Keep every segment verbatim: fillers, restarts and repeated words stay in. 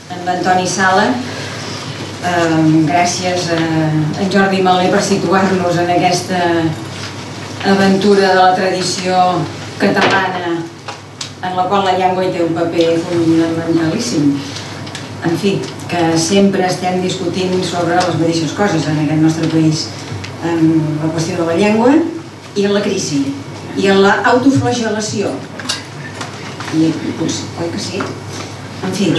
en Antoni Sala. Gràcies a en Jordi Malé per situar-nos en aquesta aventura de la tradició catalana en la qual la llengua hi té un paper fonamentalíssim. En fi, que sempre estem discutint sobre les mateixes coses en aquest nostre país, en la qüestió de la llengua i en la crisi i en l'autoflagel·lació. I potser, oi que sí? En fi.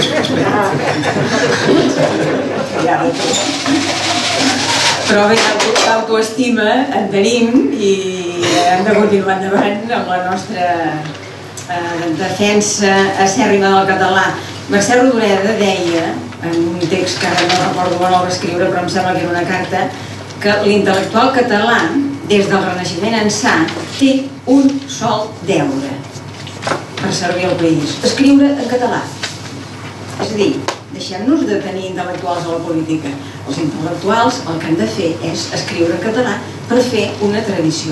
Però bé, l'autoestima en tenim i hem de continuar endavant amb la nostra defensa acèrrima del català. Mercè Rodoreda deia, en un text que ara no recordo on el va escriure, però em sembla que era una carta, que l'intel·lectual català, des del Renaixement ençà, té un sol deure per servir al país: escriure en català. És a dir, deixem-nos de tenir intel·lectuals a la política. Els intel·lectuals el que han de fer és escriure en català per fer una tradició.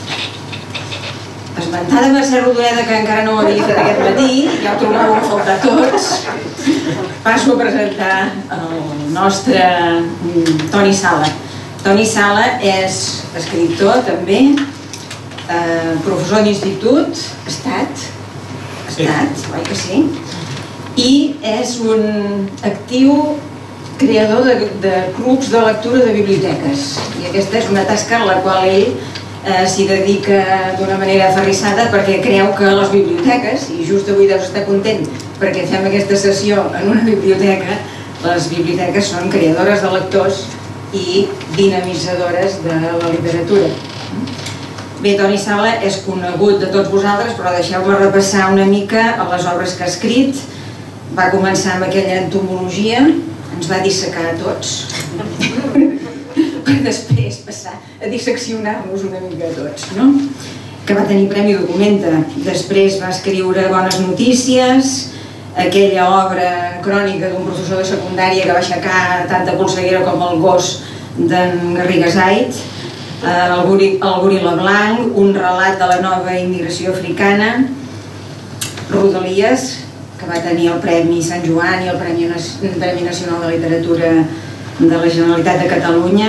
Esmentada Mercè Rodoreda, que encara no ho havia fet aquest matí, ja ho trobeu a faltar tots, passo a presentar el nostre Toni Sala. Toni Sala és escriptor també, professor d'institut, estat, estat, oi que sí? I és un actiu creador de clubs de lectura de biblioteques. I aquesta és una tasca en la qual ell s'hi dedica d'una manera aferrissada, perquè creu que les biblioteques, i just avui deus estar content perquè fem aquesta sessió en una biblioteca, les biblioteques són creadores de lectors i dinamitzadores de la literatura. Bé, Toni Sala és conegut de tots vosaltres, però deixeu-me repassar una mica a les obres que ha escrit. Va començar amb aquella entomologia, ens va dissecar a tots, per després passar a disseccionar-nos una mica a tots, no? Que va tenir Premi Documenta. Després va escriure Bones Notícies, aquella obra crònica d'un professor de secundària que va aixecar tanta polseguera com el gos d'en Garrigues Ait, el Goril·la Blanc, un relat de la nova immigració africana, Rodalies, que va tenir el Premi Sant Joan i el Premi Nacional de Literatura de la Generalitat de Catalunya.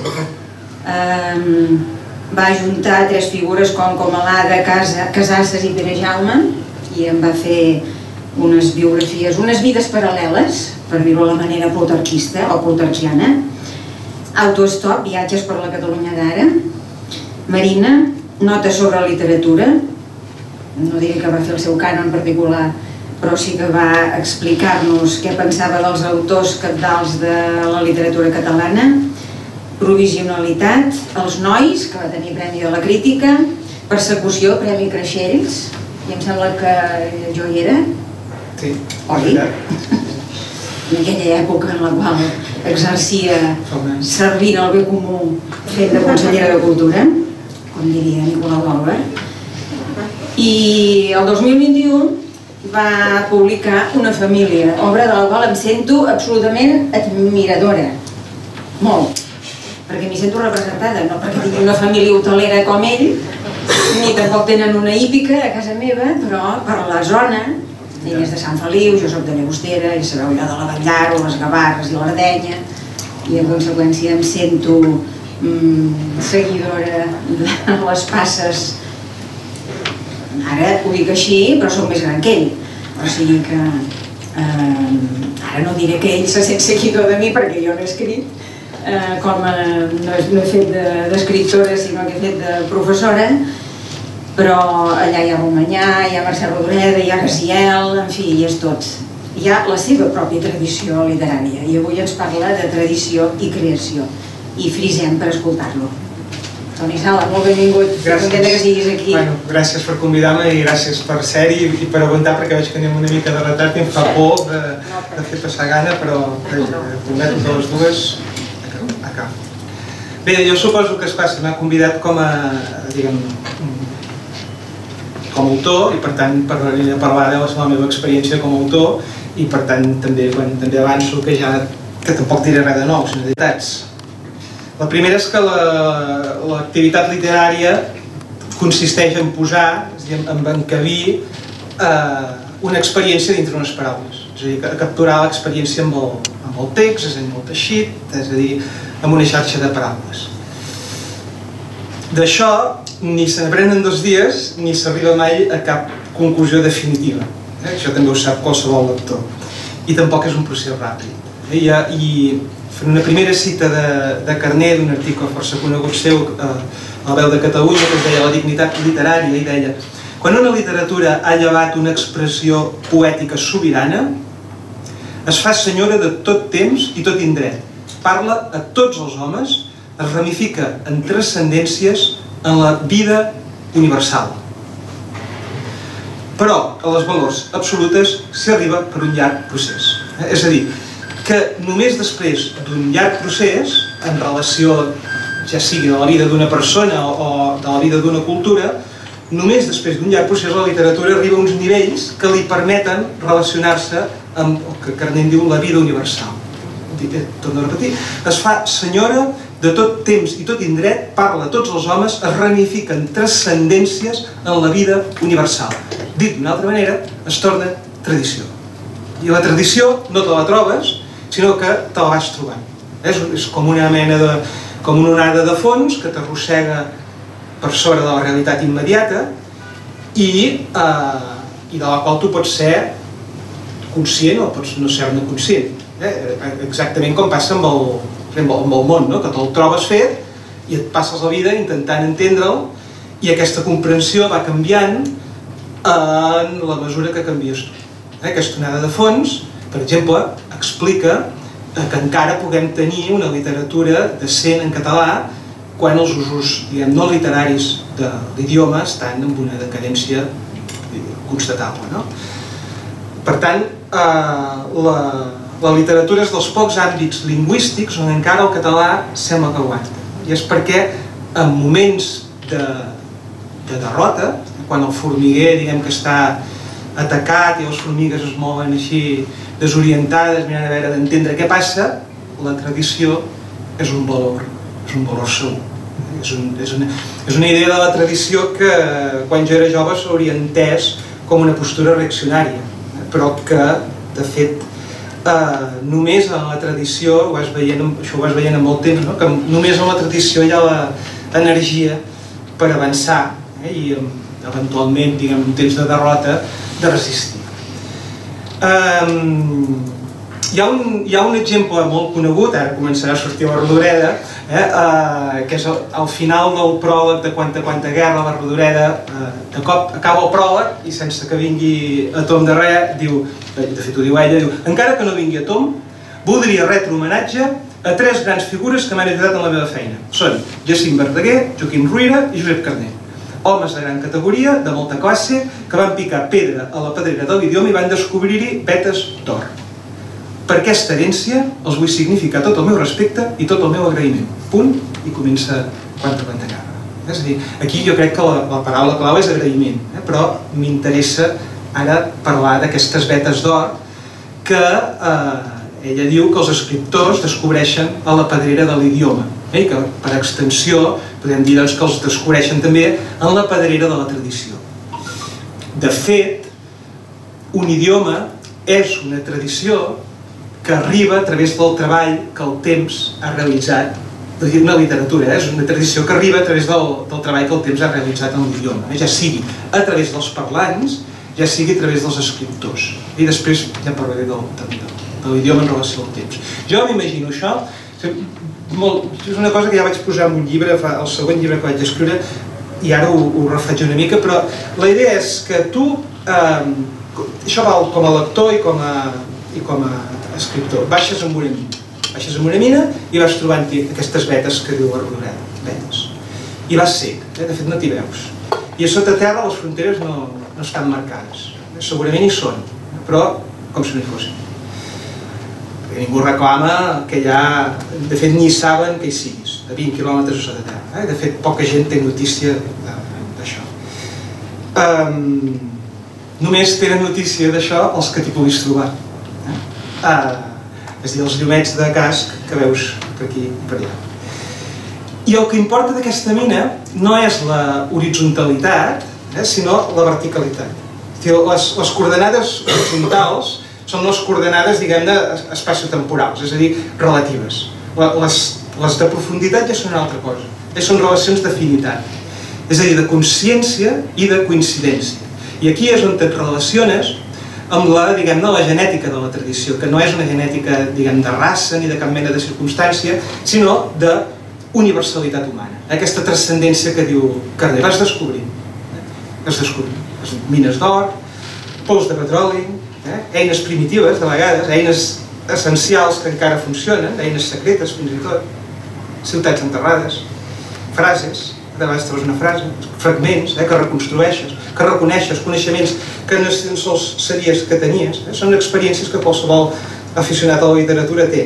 Va ajuntar tres figures com Comalada, Casasses i Pere Jaume, i en va fer unes biografies, unes vides paral·leles, per dir-ho a la manera plutarquista o plutarquiana. Autostop, viatges per la Catalunya d'ara. Marina, notes sobre literatura. No diré que va fer el seu cànon particular, però sí que va explicar-nos què pensava dels autors cabdals de la literatura catalana. Provisionalitat, Els nois, que va tenir Premi de la Crítica. Persecució, Premi Creixells, i em sembla que jo hi era. Sí. Oi? En aquella època en la qual exercia servint el bé comú fent de consellera de Cultura, com diria Nicolau Albert. I el dos mil vint-i-u va publicar Una família, obra de la qual em sento absolutament admiradora. Molt. Perquè m'hi sento representada, no perquè tingui una família hotelera com ell, ni tampoc tenen una hípica a casa meva, però per la zona, ell és de Sant Feliu, jo soc de Llagostera, i sabeu allò de la Vallaro, les Gavarres i l'Ardenya, i en conseqüència em sento seguidora de les passes. Ara ho dic així, però soc més gran que ell. O sigui que ara no diré que ell se sent seguidor de mi, perquè jo no he escrit, com no he fet d'escriptora, sinó que he fet de professora, però allà hi ha Romanyà, hi ha Mercè Rodoreda, hi ha Gaziel, en fi, hi és tot. Hi ha la seva pròpia tradició literària, i avui ens parla de tradició i creació, i frisem per escoltar-lo. Toni Sala, molt benvingut, contenta que siguis aquí. Gràcies per convidar-me i gràcies per ser-hi i per aguantar, perquè veig que anem una mica de retard i em fa por de fer passar gana, però prometo que les dues acabo. Bé, jo suposo que se m'ha convidat com a, diguem, com a autor, i per tant parlaré de parlar de la meva experiència com a autor, i per tant també avanço que ja que tampoc diré res de nou, sinó de detalls. La primera és que l'activitat literària consisteix en posar, en encabir una experiència dintre unes paraules. És a dir, capturar l'experiència amb el, amb el text, és a dir, amb el teixit, és a dir, amb una xarxa de paraules. D'això ni se n'aprenen dos dies ni s'arriba mai a cap conclusió definitiva. Eh? Això també ho sap qualsevol lector. I tampoc és un procés ràpid. Eh? I, i fent una primera cita de, de Carner, d'un article força conegut seu, eh, a la Veu de Catalunya, que es deia La dignitat literària, i deia: quan una literatura ha llevat una expressió poètica sobirana, es fa senyora de tot temps i tot indret, parla a tots els homes, es ramifica en transcendències en la vida universal. Però a les valors absolutes s'hi arriba per un llarg procés. És a dir, que només després d'un llarg procés, en relació ja sigui de la vida d'una persona o de la vida d'una cultura, només després d'un llarg procés la literatura arriba a uns nivells que li permeten relacionar-se amb el que Carner diu la vida universal. Torno a repetir, es fa senyora de tot temps i tot indret, parla a tots els homes, es ramifiquen transcendències en la vida universal. Dit d'una altra manera, es torna tradició. I la tradició no te la trobes, sinó que te la vas trobant. És com una mena de... com una onada de fons que t'arrossega per sobre de la realitat immediata i, eh, i de la qual tu pots ser conscient o pots no ser-ne conscient. Eh? Exactament com passa amb el, amb el món, no? Que te'l trobes fet i et passes la vida intentant entendre'l i aquesta comprensió va canviant en la mesura que canvies tu. Eh? Aquesta onada de fons, per exemple, explica que encara puguem tenir una literatura decent en català quan els usos, diguem, no literaris de l'idioma estan en una decadència constatable, no? Per tant, eh, la, la literatura és dels pocs àmbits lingüístics on encara el català sembla que aguanta. I és perquè en moments de, de derrota, quan el formiguer, diguem, que està atacat i les formigues es mouen així desorientades, mirant a veure d'entendre què passa, la tradició és un valor, és un valor segur. És, un, és, una, és una idea de la tradició que quan jo era jove s'hauria entès com una postura reaccionària, però que, de fet, eh, només en la tradició, ho vas veient, això ho vas veient en molt temps, no? Que només en la tradició hi ha l'energia per avançar, eh? I eventualment, diguem, en temps de derrota, de resistir. Um, hi, ha un, hi ha un exemple molt conegut, ara començarà a sortir la Rodoreda, eh, uh, que és al, al final del pròleg de Quanta Quanta Guerra, la Rodoreda, uh, de cop acaba el pròleg i sense que vingui a tom de res, diu, de fet ho diu ella, diu: encara que no vingui a tom, voldria retre homenatge a tres grans figures que m'han ajudat en la meva feina. Són Jacint Verdaguer, Joaquim Ruyra i Josep Carner. Homes de gran categoria, de molta classe, que van picar pedra a la pedrera de l'idioma i van descobrir-hi vetes d'or. Per aquesta herència els vull significar tot el meu respecte i tot el meu agraïment. Punt, i comença Quanta Quanta Guerra. És a dir, aquí jo crec que la, la paraula clau és agraïment, eh? Però m'interessa ara parlar d'aquestes vetes d'or que eh, ella diu que els escriptors descobreixen a la pedrera de l'idioma. I que per extensió podem dir doncs, que els descobreixen també en la pedrera de la tradició. De fet, un idioma és una tradició que arriba a través del treball que el temps ha realitzat. Una literatura és una tradició que arriba a través del, del treball que el temps ha realitzat en l'idioma, ja sigui a través dels parlants, ja sigui a través dels escriptors. I després ja parlaré del, del, de l'idioma en relació al temps. Jo m'imagino això, molt, és una cosa que ja vaig posar en un llibre, el segon llibre que vaig escriure, i ara ho, ho reflejo una mica, però la idea és que tu, eh, això val com a lector i com a, i com a escriptor, baixes amb una mina, baixes amb una mina i vas trobant-hi aquestes vetes que diu la Rodoreda, vetes, i vas cec, eh? De fet no t'hi veus, i a sota terra les fronteres no, no estan marcades, segurament hi són, però com si no hi fossin. Ningú reclama que ja, de fet ni saben que hi siguis, a vint quilòmetres a sota terra. De fet, poca gent té notícia d'això. Um, només tenen notícia d'això els que t'hi puguis trobar. Uh, és a dir, els llumets de casc que veus per aquí i per allà. I el que importa d'aquesta mina no és la horitzontalitat, eh, sinó la verticalitat. Les coordenades horitzontals són les coordenades, diguem-ne, espaciotemporals, és a dir, relatives. Les de profunditat ja són una altra cosa, ja són relacions d'afinitat, és a dir, de consciència i de coincidència. I aquí és on et relaciones amb la, diguem-ne, la genètica de la tradició, que no és una genètica, diguem, de raça ni de cap mena de circumstància, sinó de universalitat humana. Aquesta transcendència que diu Carner, vas descobrint, vas descobrint. Mines d'or, pols de petroli, eines primitives, de vegades, eines essencials que encara funcionen, eines secretes fins i tot, ciutats enterrades, frases, de vegades trobes una frase, fragments que reconstrueixes, que reconeixes, coneixements que no sols sabies que tenies, són experiències que qualsevol aficionat a la literatura té.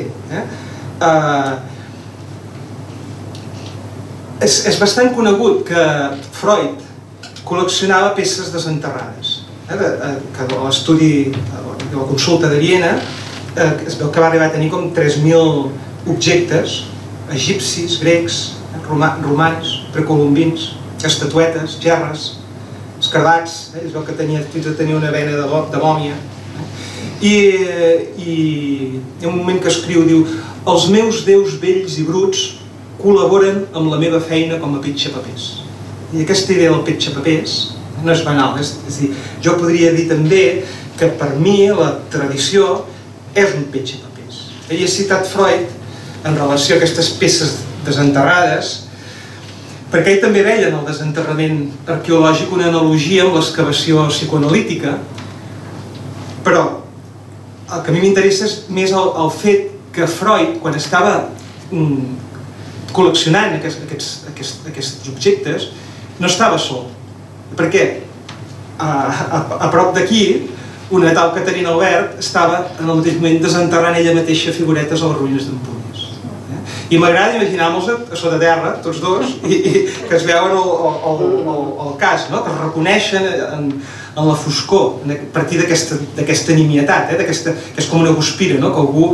És bastant conegut que Freud col·leccionava peces desenterrades. Que l'estudi, la consulta de Viena, es veu que va arribar a tenir com tres mil objectes egipcis, grecs, romans, precolombins, estatuetes, gerres, escardats, es veu que tenia fins a tenir una vena de mòmia. I hi ha un moment que escriu, diu, els meus déus vells i bruts col·laboren amb la meva feina com a pitxapapers. I aquesta idea del petxapapers no és banal, és a dir, jo podria dir també que per mi la tradició és un petxapapers. Ell ha citat Freud en relació a aquestes peces desenterrades, perquè ell també veia en el desenterrament arqueològic una analogia amb l'excavació psicoanalítica, però el que a mi m'interessa és més el fet que Freud, quan estava col·leccionant aquests objectes, no estava sol, perquè a prop d'aquí una tal Caterina Albert estava en el mateix moment desenterrant ella mateixa figuretes a les ruïnes d'Empúries. I m'agrada imaginar-me'ls a sota terra, tots dos, que es veuen el cas, que es reconeixen en la foscor, a partir d'aquesta nimietat, que és com una guspira, que algú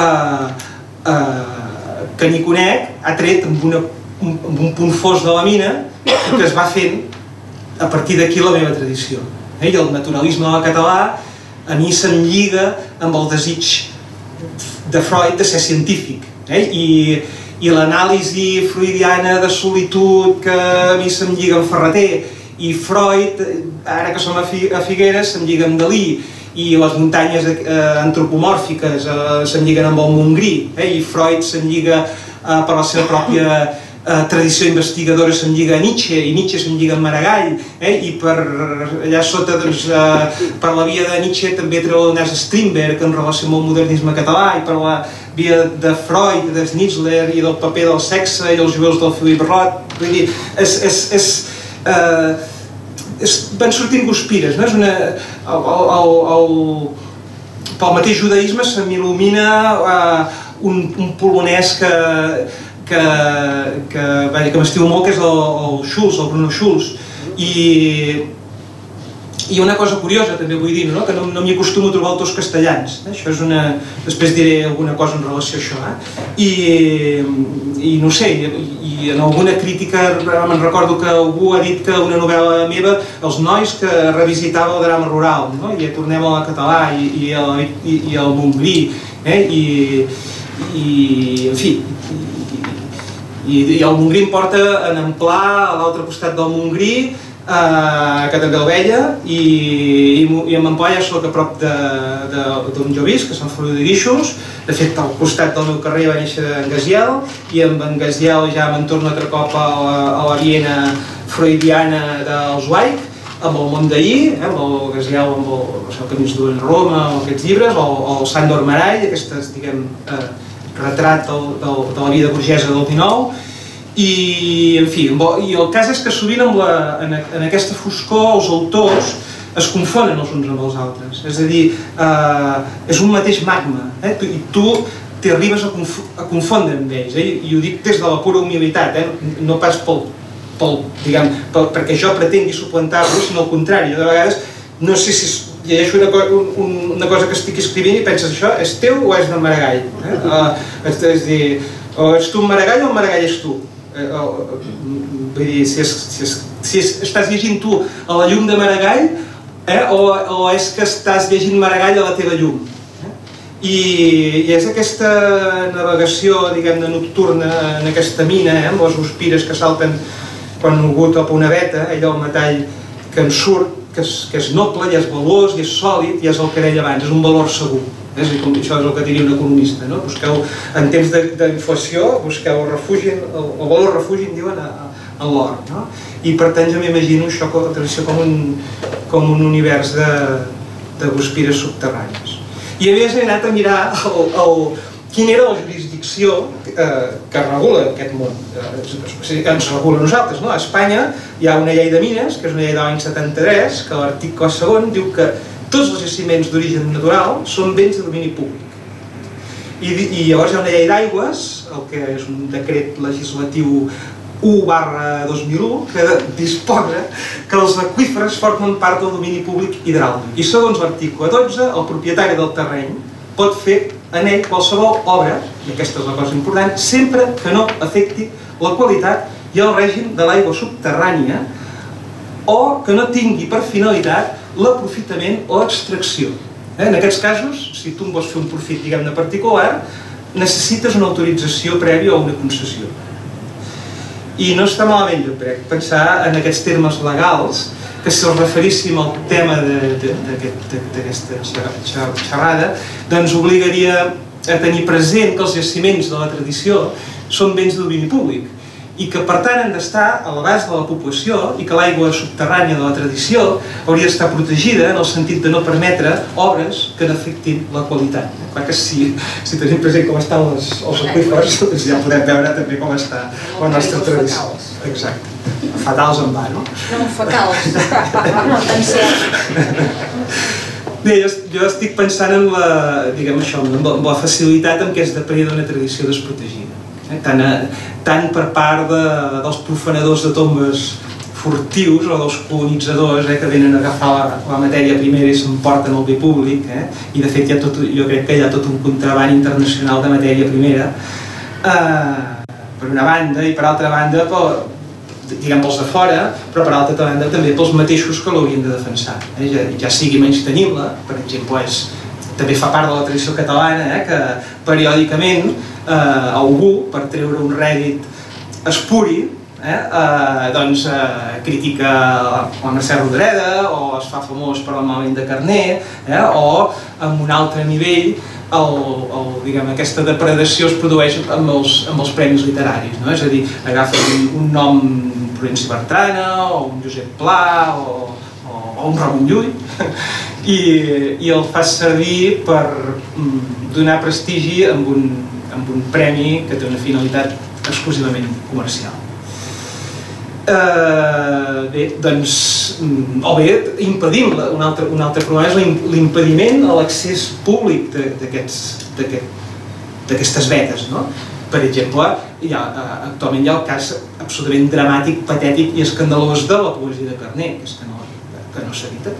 que n'hi conec ha tret amb un punt fos de la mina que es va fent a partir d'aquí la meva tradició. I el naturalisme català a mi se'm lliga amb el desig de Freud de ser científic. I l'anàlisi freudiana de solitud que a mi se'm lliga amb Ferreter, i Freud, ara que som a Figueres, se'm lliga amb Dalí, i les muntanyes antropomòrfiques se'm lliguen amb el Montgrí, i Freud se'm lliga per la seva pròpia tradició investigadora se'm lliga a Nietzsche, i Nietzsche se'm lliga amb Maragall, i per allà sota, per la via de Nietzsche també treu el nas Strindberg en relació amb el modernisme català, i per la via de Freud, de Schnitzler, i del paper del sexe, i els jueus del Philip Roth, vull dir, van sortint guspires, pel mateix judaïsme se m'il·lumina un polonès que que m'estimo molt, que és el Schulz, el Bruno Schulz. I una cosa curiosa també vull dir, que no m'hi acostumo a trobar autors castellans, després diré alguna cosa en relació a això, i no sé, i en alguna crítica me'n recordo que algú ha dit que una novel·la meva, Els nois, que revisitava el drama rural, i tornem al català i al Montgrí, i en fi, i el Montgrí em porta en Amplà, a l'altre costat del Montgrí, que també el veia, i en Amplà ja soc a prop d'on jo visc, que són Feliu de Guíxols. De fet, al costat del meu carrer va néixer en Gaziel, i amb en Gaziel ja me'n torno altre cop a la Viena freudiana del Zweig, amb el món d'ahir, amb el Gaziel, amb el Camins duen a Roma, aquests llibres, o el Sandor Marall, aquestes, diguem, retrat de la vida burgesa del dinou, i en fi, i el cas és que sovint en aquesta foscor els autors es confonen els uns amb els altres, és a dir, és un mateix magma, i tu t'arribes a confondre amb ells, i ho dic des de la pura humilitat, no pas perquè jo pretengui suplantar-lo, sinó al contrari, de vegades no sé si llegeixo una cosa que estic escrivint i penses això és teu o és del Maragall, és a dir, o ets tu en Maragall o el Maragall és tu. Vull dir, si estàs llegint tu a la llum de Maragall, o és que estàs llegint Maragall a la teva llum. I és aquesta navegació, diguem-ne, nocturna en aquesta mina, amb les guspires que salten quan algú topa una veta, allò, el metall que en surt, que és noble, ja és valuós, ja és sòlid, ja és el que deia abans, és un valor segur. És a dir, això és el que diria un economista, no? Busqueu, en temps d'inflació, busqueu el refugi, el valor refugi, en diuen, en l'or, no? I per tant jo m'imagino això com un univers de guspires subterrànies. I havies anat a mirar quina era la jurisdicció que regula aquest món. Ens regula nosaltres, no? A Espanya hi ha una llei de mines, que és una llei de l'any setanta-tres, que l'article segon diu que tots els jaciments d'origen natural són béns de domini públic. I llavors hi ha una llei d'aigües, el que és un decret legislatiu u barra dos mil u, que disposa que els aqüífers formen part del domini públic hidràulic. I segons l'article dotze, el propietari del terreny pot fer en ell qualsevol obra, i aquesta és la cosa important, sempre que no afecti la qualitat i el règim de l'aigua subterrània o que no tingui per finalitat l'aprofitament o extracció. En aquests casos, si tu en vols fer un profit, diguem-ne, particular, necessites una autorització prèvia o una concessió. I no està malament, jo crec, pensar en aquests termes legals, que si els referíssim al tema d'aquesta xerrada, doncs obligaria a tenir present que els jaciments de la tradició són béns de domini públic i que per tant han d'estar a l'abast de la població i que l'aigua subterrània de la tradició hauria d'estar protegida en el sentit de no permetre obres que n'afectin la qualitat. Clar que si tenim present com estan els aqüífers, ja podem veure també com està la nostra tradició. Exacte. Fatals en va, no? No, fecals. No, tan cert. Bé, jo estic pensant en la facilitat amb què es depreda una tradició desprotegida. Tant per part dels profanadors de tombes furtius o dels colonitzadors que venen a agafar la matèria primera i s'emporten el bé públic, i de fet jo crec que hi ha tot un contraban internacional de matèria primera, per una banda, i per altra banda, diguem pels de fora, però per altra banda també pels mateixos que l'haurien de defensar, ja sigui menys-tenir-la, per exemple, també fa part de la tradició catalana, que periòdicament algú, per treure un rèdit espuri, doncs critica la Mercè Rodoreda o es fa famós per el malament de Carner, o en un altre nivell aquesta depredació es produeix amb els premis literaris, és a dir, agafen un nom Prudenci Bertrana o un Josep Pla o un Ramon Llull i el fa servir per donar prestigi amb un premi que té una finalitat exclusivament comercial. Bé, doncs, o bé impedim, un altre problema és l'impediment a l'accés públic d'aquestes vetes. Per exemple, actualment hi ha el cas absolutament dramàtic, patètic i escandalós de la poesia de Carner, que no s'evita.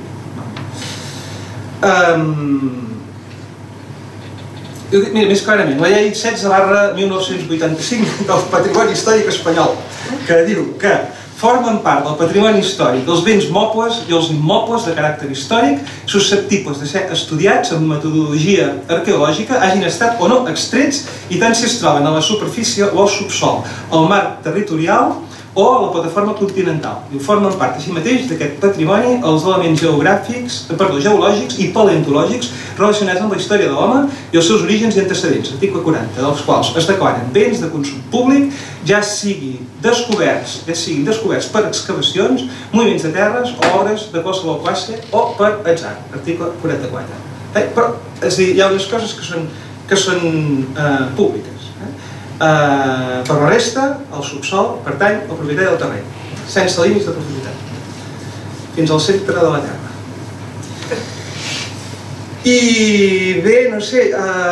Mira, més clarament, la llei setze barra mil nou-cents vuitanta-cinc del Patrimoni Històric Espanyol, que diu que formen part del patrimoni històric els béns mobles i els immobles de caràcter històric susceptibles de ser estudiats amb metodologia arqueològica, hagin estat o no extrets i tant si es troben a la superfície o al subsol, al mar territorial o a la plataforma continental. I formen part així mateix d'aquest patrimoni els elements geogràfics, perdó, geològics i paleontològics relacionats amb la història de l'home i els seus orígens i antecedents, article quaranta, dels quals es declaren béns de consum públic, ja siguin descoberts, ja siguin descoberts per excavacions, moviments de terres o obres de qualsevol classe o per atzar, article quaranta-quatre. Però, és a dir, hi ha unes coses que són públiques. Per la resta, el subsol pertany al propietari del terreny, sense límits de profunditat, fins al centre de la terra. I bé, no sé,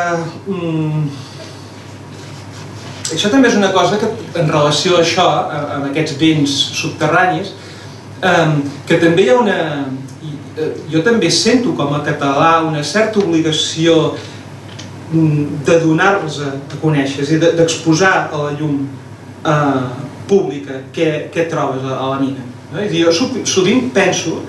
això també és una cosa que en relació a això, amb aquests béns subterranis, que també hi ha una... Jo també sento com a català una certa obligació de donar-los a conèixer, és a dir, d'exposar a la llum pública què trobes a la mina. Jo sovint penso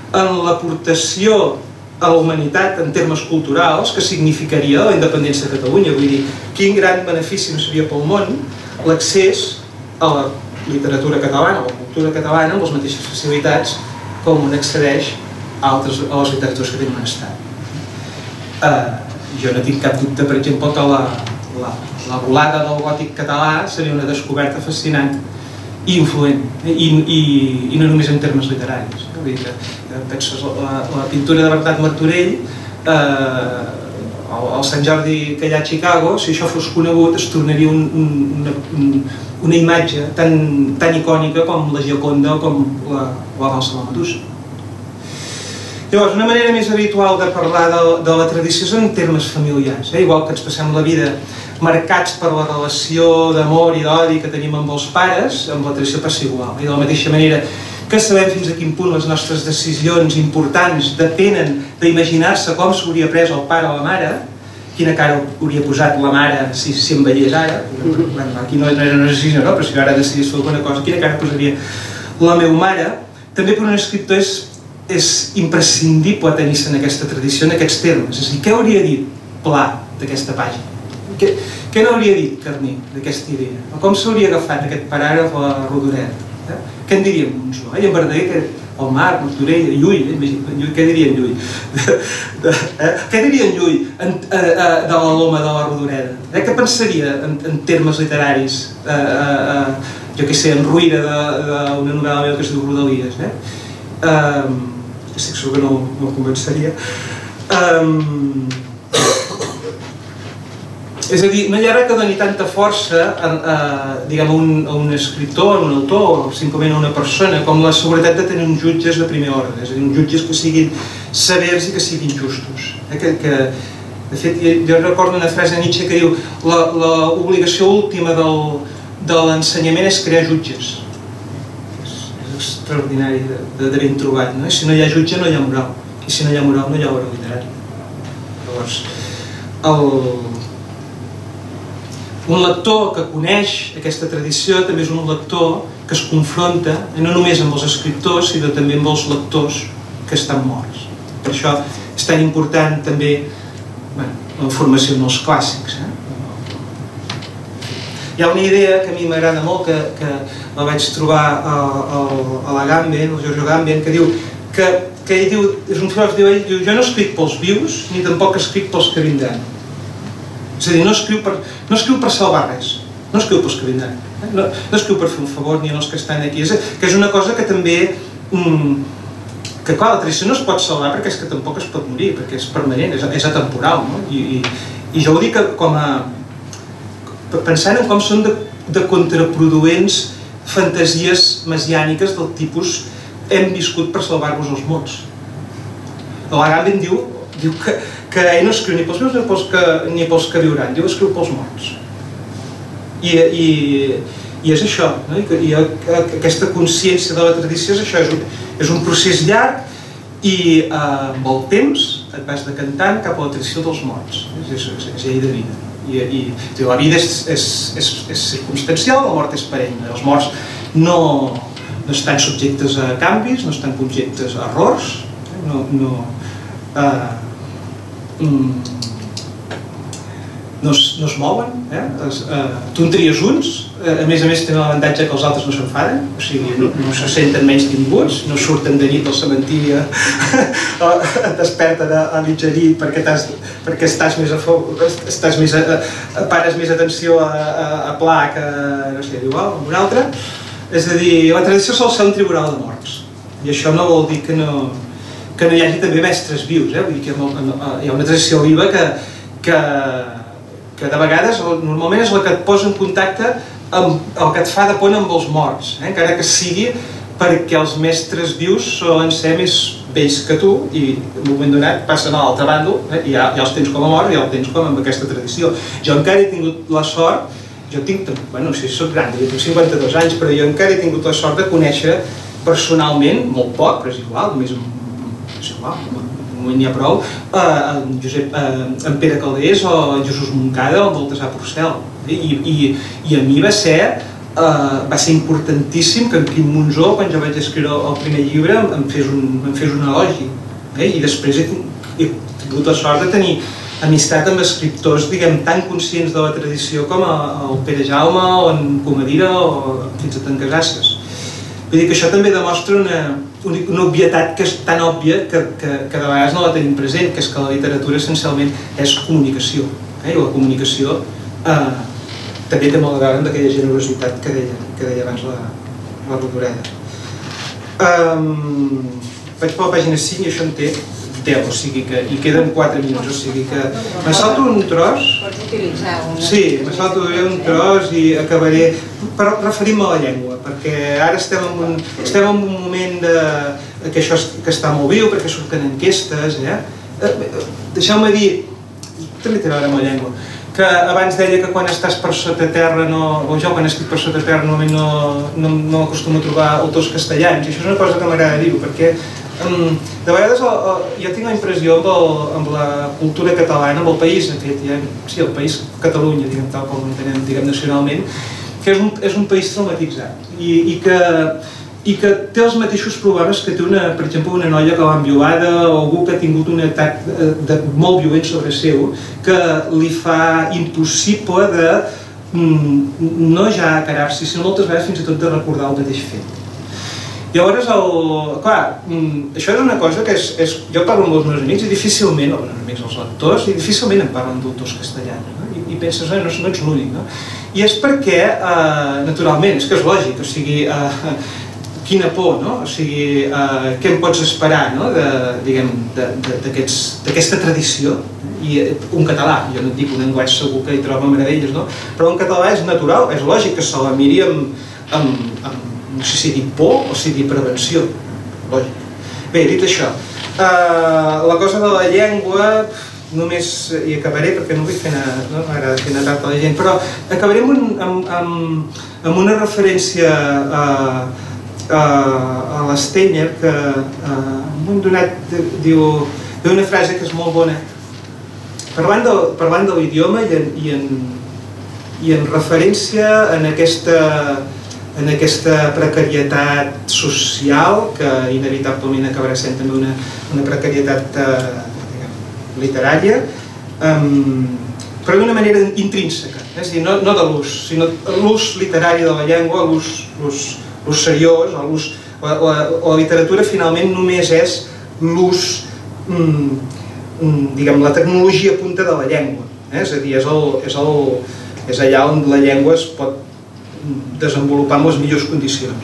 en l'aportació a la humanitat en termes culturals que significaria la independència de Catalunya. Vull dir, quin gran benefici no seria pel món l'accés a la literatura catalana, a la cultura catalana, amb les mateixes facilitats com un accedeix a, altres, a les literatures que tenen un estat. Uh, jo no tinc cap dubte, per exemple, que la, la, la volada del gòtic català seria una descoberta fascinant i influent, i, i, i no només en termes literaris. Vull dir que, que penses, la, la pintura de Bernat Martorell, eh, el, el Sant Jordi que hi ha a Chicago, si això fos conegut, es tornaria un, un, una, un, una imatge tan, tan icònica com la Gioconda o com la, la Valsa de la Medusa. Llavors, una manera més habitual de parlar de, de la tradició és en termes familiars, eh? Igual que ens passem la vida marcats per la relació d'amor i d'odi que tenim amb els pares, amb la tradició passa igual. I de la mateixa manera que sabem fins a quin punt les nostres decisions importants depenen d'imaginar-se com s'hauria pres el pare o la mare, quina cara hauria posat la mare si, si envellés ara, bueno, aquí no, no era una decisió, no? Però si ara decidís fer alguna cosa, quina cara posaria la meva mare, també per un escriptor és és imprescindible tenir-se en aquesta tradició, en aquests termes. És a dir, què hauria dit Pla d'aquesta pàgina? Què, què n'hauria dit Carner d'aquesta idea? O com s'hauria agafat aquest paràgraf a la Rodoreda? Eh? Què en diríem Monzó? Eh? I en Verdaguer, el Mar, Martorell, Llull, eh? Llull, què diria en Llull? eh? Què diria en Llull en, eh, eh, de la Loma de la Rodoreda? Eh? Què pensaria en, en termes literaris? Eh, eh, eh, jo què sé, en Ruïra d'una novel·la meva que es diu Rodalies. Eh? Um, estic segur que no, no el convenceria. Um, és a dir, no hi ha res que doni tanta força a, a, diguem, a, un, a un escriptor, a un autor, o simplement a una persona, com la seguretat de tenir uns jutges de primer ordre, és a dir, uns jutges que siguin severs i que siguin justos. Eh? Que, que, de fet, jo recordo una frase de Nietzsche que diu l'obligació última del, de l'ensenyament és crear jutges. Extraordinari de ben trobat, no? I si no hi ha jutge no hi ha moral, i si no hi ha moral no hi ha obra literària. Llavors, el... un lector que coneix aquesta tradició també és un lector que es confronta no només amb els escriptors, sinó també amb els lectors que estan morts. Per això és tan important també, bueno, la formació en els clàssics. Eh? Hi ha una idea que a mi m'agrada molt, que, que la vaig trobar a, a, a la Gamben, el Giorgio Gamben, que diu que, que ell diu, és un filòsof, diu, ell diu, jo no escric pels vius, ni tampoc escric pels que vindran. És a dir, no escriu per, no escriu per salvar res, no escriu pels que vindran, eh? no, no escriu per fer un favor ni als que estan aquí, és, que és una cosa que també, mm, que clar, la tradició no es pot salvar perquè és que tampoc es pot morir, perquè és permanent, és, és atemporal, no? I, i, i jo ho dic com a pensant en com són de, de contraproduents fantasies messiàniques del tipus hem viscut per salvar-vos els morts. La Gamben diu, diu que, que ell no escriu ni pels vius ni pels que, ni pels que viuran, diu escriu pels morts. I, i, i és això, no? I, i aquesta consciència de la tradició és això, és un, és un procés llarg i eh, amb el temps et vas decantant cap a la tradició dels morts, és, és, és, és llei de vida. I, i la vida és, és, és, és circumstancial, la mort és perenne. Els morts no, no estan subjectes a canvis, no estan subjectes a errors, no, no, eh, mm, no, es, no es mouen. Eh? Es, eh, tu en tries uns, eh, a més a més tenen l'avantatge que els altres no s'enfaden, o sigui, no, no se senten menys tinguts, no surten de nit al cementiri, et desperten a, a mitjanit perquè, perquè estàs més a favor, estàs més a, a, pares més atenció a, a, a Pla que, no sé, igual, amb un altre. És a dir, la tradició sol ser un tribunal de morts, i això no vol dir que no, que no hi hagi també mestres vius, eh? Vull dir que hi ha una tradició viva que, que que de vegades, normalment és la que et posa en contacte amb el que et fa de pont amb els morts, eh? Encara que sigui perquè els mestres vius solen ser més vells que tu i en un moment donat passen a l'altre bàndol, eh? I ja, ja els tens com a morts i ja els tens com amb aquesta tradició. Jo encara he tingut la sort, jo tinc, bueno, no sé si soc gran, jo tinc cinquanta-dos anys, però jo encara he tingut la sort de conèixer personalment, molt poc, però és igual, només és igual, n'hi ha prou, eh, en, Josep, eh, en Pere Calders o en Jesús Moncada o en Baltasar Porcel. I, i, I a mi va ser va ser importantíssim que en Quim Monzó, quan jo vaig escriure el primer llibre, em fes un elogi. I després he tingut la sort de tenir amistat amb escriptors, diguem, tan conscients de la tradició com el Pere Jaume o en Comadira o fins a Tancasasses. Vull dir que això també demostra una obvietat que és tan òbvia que de vegades no la tenim present, que és que la literatura essencialment és comunicació. I la comunicació també té molt a veure amb aquella generositat que deia abans la Rodoreda. Vaig per la pàgina cinc i això en té deu, o sigui que hi queden quatre minuts, o sigui que me salto un tros. Pots utilitzar un... Sí, me salto un tros i acabaré per referir-me a la llengua, perquè ara estem en un moment que això està molt viu, perquè surten enquestes. Deixeu-me dir, també té a veure amb la llengua, que abans deia que quan estàs per sota terra, o jo quan estic per sota terra normalment no acostumo a trobar autors castellans, i això és una cosa que m'agrada dir-ho, perquè de vegades jo tinc la impressió amb la cultura catalana, amb el país, sí, el país Catalunya, tal com l'entenem, diguem, nacionalment, que és un país traumatitzat i que té els mateixos problemes que té, per exemple, una noia que l'ha enviolada o algú que ha tingut un atac molt violent sobre seu, que li fa impossible de no ja acarar-s'hi, sinó moltes vegades fins i tot de recordar el mateix fet. Llavors, clar, això és una cosa que jo parlo amb els meus amics i difícilment, els meus amics, els lectors, i difícilment em parlen d'autors castellans, i penses, no ets l'únic, no? I és perquè, naturalment, és que és lògic, o sigui, quina por, no? O sigui, què em pots esperar, no? Diguem, d'aquesta tradició, i un català, jo no et dic un anglès segur que hi troba meravelles, no? Però un català és natural, és lògic que se la miri amb no sé si dir por o si dir prevenció, lògic. Bé, dit això, la cosa de la llengua, només hi acabaré perquè no vull fer anar tard a la gent, però acabaré amb una referència a l'Steiner que en un moment donat diu una frase que és molt bona, parlant de l'idioma i en referència en aquesta en aquesta precarietat social, que inevitablement acabarà sent també una precarietat literària, però d'una manera intrínseca, és a dir, no de l'ús, sinó l'ús literari de la llengua, l'ús seriós, la literatura finalment només és l'ús, diguem, la tecnologia punta de la llengua, és a dir, és allà on la llengua es pot desenvolupar en les millors condicions.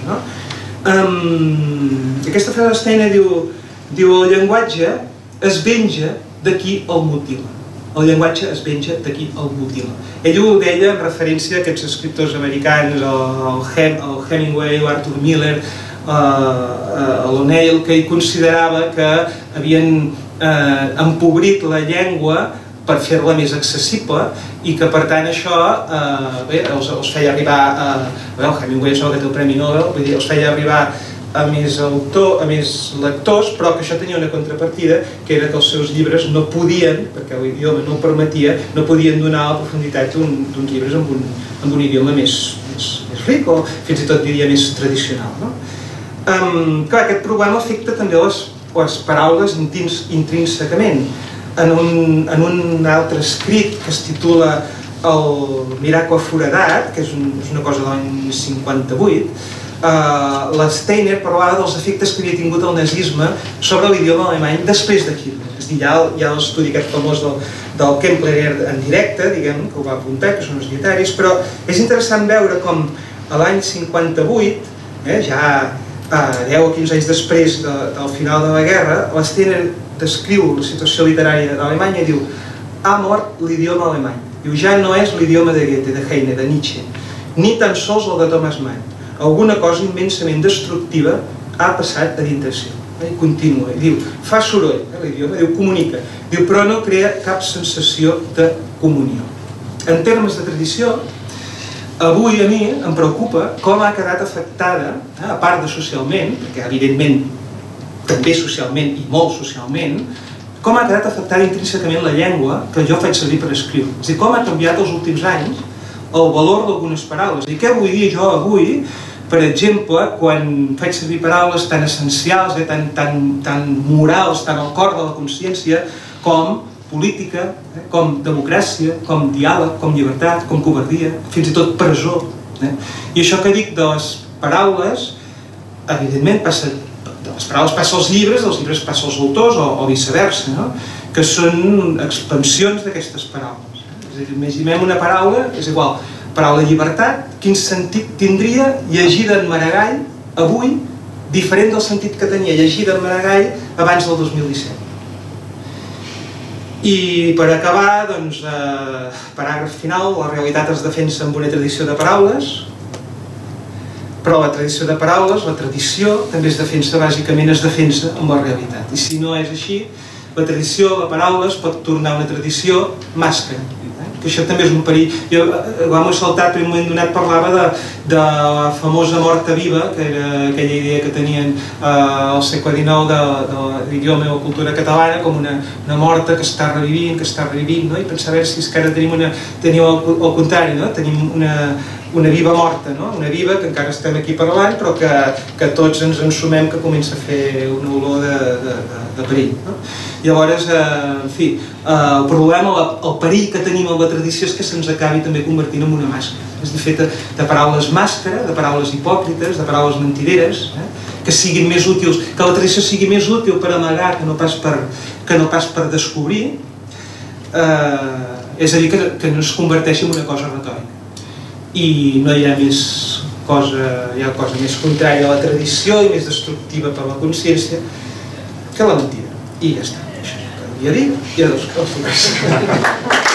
Aquesta frase de Steiner diu el llenguatge es venja de qui el mutila. El llenguatge es venja de qui el mutila. Ell ho deia en referència a aquests escriptors americans, el Hemingway, l'Arthur Miller, l'O'Neill, que ell considerava que havien empobrit la llengua per fer-la més accessible i que per tant això els feia arribar a... el Hemingway és el que té el Premi Nobel, vull dir, els feia arribar a més lectors, però que això tenia una contrapartida, que era que els seus llibres no podien, perquè l'idioma no ho permetia, no podien donar la profunditat d'uns llibres amb un idioma més ric o fins i tot diria més tradicional. Clar, aquest problema afecta també les paraules intrínsecament. En un altre escrit que es titula El miracle foradat, que és una cosa de l'any cinquanta-vuit, l'Steiner parlava dels efectes que havia tingut el nazisme sobre l'idioma alemany després de Hitler. És a dir, hi ha l'estudi aquest famós del Kempler en directe, diguem, que ho va apuntar, que són els dietaris, però és interessant veure com a l'any cinquanta-vuit, ja deu o quinze anys després del final de la guerra, l'Steiner descriu la situació literària d'Alemanya i diu ha mort l'idioma alemany. Diu, ja no és l'idioma de Goethe, de Heine, de Nietzsche, ni tan sols el de Thomas Mann. Alguna cosa immensament destructiva ha passat a dintre seu. I continua, i diu, fa soroll, l'idioma, diu, comunica, diu, però no crea cap sensació de comunió. En termes de tradició, avui a mi em preocupa com ha quedat afectada, a part de socialment, perquè evidentment també socialment i molt socialment, com ha quedat afectada intrínsecament la llengua que jo faig servir per escriure. És a dir, com ha canviat els últims anys el valor d'algunes paraules. I què vull dir jo avui? Per exemple, quan faig servir paraules tan essencials, eh, tan, tan, tan morals, tan al cor de la consciència, com política, eh, com democràcia, com diàleg, com llibertat, com covardia, fins i tot presó. Eh? I això que dic de les paraules, evidentment passa, de les paraules passa als llibres, dels llibres passa als autors o, o viceversa, no? Que són expansions d'aquestes paraules. És a dir, imaginem una paraula, és igual, paraula llibertat, quin sentit tindria llegida en Maragall avui, diferent del sentit que tenia llegida en Maragall abans del dos mil disset. I per acabar, doncs, eh, paràgraf final, la realitat es defensa amb una tradició de paraules, però la tradició de paraules, la tradició, també es defensa, bàsicament es defensa amb la realitat. I si no és així, la tradició de paraules pot tornar una tradició màscara. Que això també és un perill. Jo, quan m'he saltat, en un moment donat parlava de, de la famosa morta viva, que era aquella idea que tenien eh, al segle dinou de, de l'idioma i la cultura catalana, com una, una morta que està revivint, que està revivint, no? I pensar si és que ara tenim, una, tenim el, el contrari, no? Tenim una, una viva morta, no? Una viva que encara estem aquí parlant, però que, que tots ens ensumem que comença a fer una olor de, de, de, de perill, no? Llavors, eh, en fi, eh, el problema, el perill que tenim amb la tradició és que se'ns acabi també convertint en una màscara. És de fet de paraules màscara, de paraules hipòcrites, de paraules mentideres, eh, que siguin més útils, que la tradició sigui més útil per amagar que no pas per, que no pas per descobrir, eh, és a dir, que, que no es converteixi en una cosa retòrica. I no hi ha més cosa, hi ha cosa més contrària a la tradició i més destructiva per a la consciència que la mentida. I ja està. Això és el que havia dit i a dos.